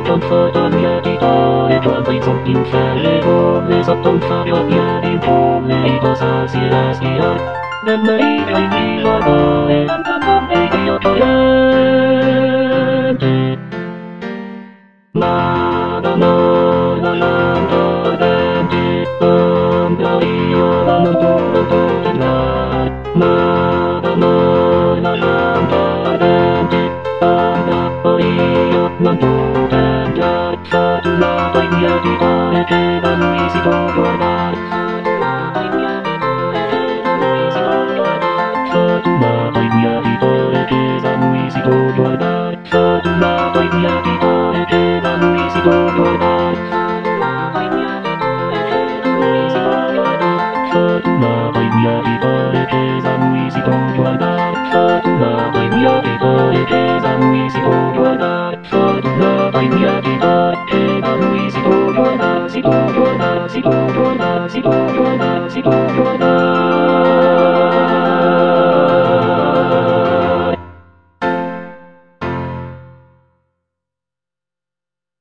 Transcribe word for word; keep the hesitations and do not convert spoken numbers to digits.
confortamiatità e quando inferne come sotto fabia di come cosa si raschia nel marito in villa dove e io torrente ma da noi non ando denti quando io non può tornare ma da noi non ando denti quando io non può tornare fortunato in mia vita e che da lui si può guardare fortunato in mia vita e che da lui si può guardare fortunato in mia vita e che da lui si può guardare fortunato in mia vita e che da lui si può guardare fortunato in mia vita e che da lui si può guardare fortunato in mia vita e che da lui si può guardare fortunato in mia vita e che da lui si può guardare fortunato in mia vita e che da lui si può guardare si può guardare si può guardare si può guardare